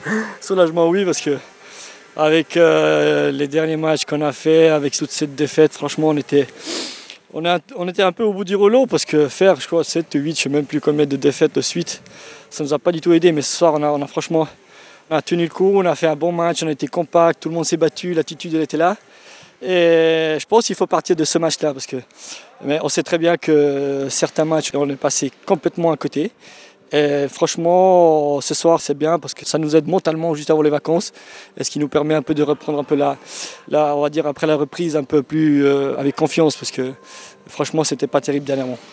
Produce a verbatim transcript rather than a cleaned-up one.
Soulagement, oui, parce que avec euh, les derniers matchs qu'on a fait, avec toute cette défaite, franchement, on était, on, a, on était un peu au bout du rouleau parce que faire, je crois, sept ou huit, je ne sais même plus combien de défaites de suite, ça ne nous a pas du tout aidé. Mais ce soir, on a, on a franchement on a tenu le coup, on a fait un bon match, on a été compact, tout le monde s'est battu, l'attitude elle était là. Et je pense qu'il faut partir de ce match-là parce que mais on sait très bien que certains matchs, on est passé complètement à côté. Et franchement, ce soir, c'est bien parce que ça nous aide mentalement juste avant les vacances. Et ce qui nous permet un peu de reprendre un peu la, la on va dire après la reprise un peu plus euh, avec confiance parce que franchement, c'était pas terrible dernièrement.